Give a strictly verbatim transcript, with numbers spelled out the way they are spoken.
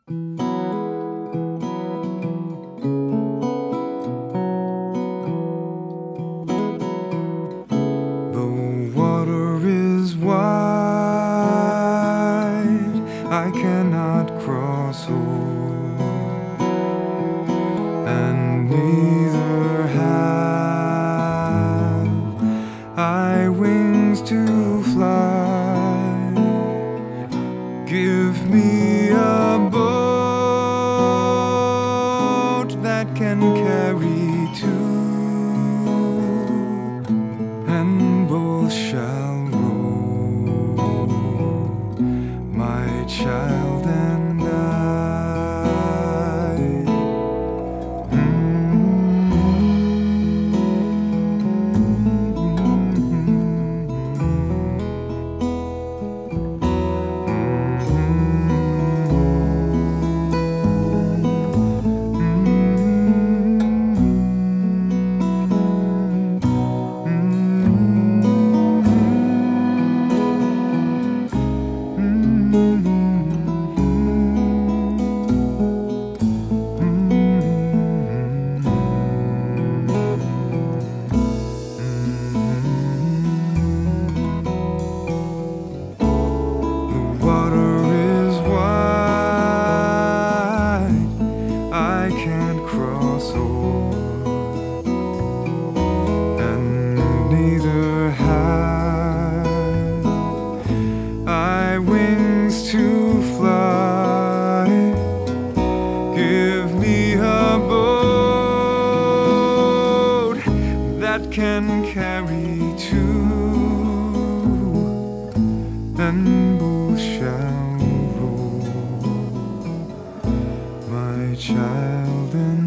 The water is wide, I cannot cross o'er, and neither have I wings to fly. Give me a boat that can carry two, and both shall row, my child and I. Wings to fly. Give me a boat that can carry two, and both shall row, my child and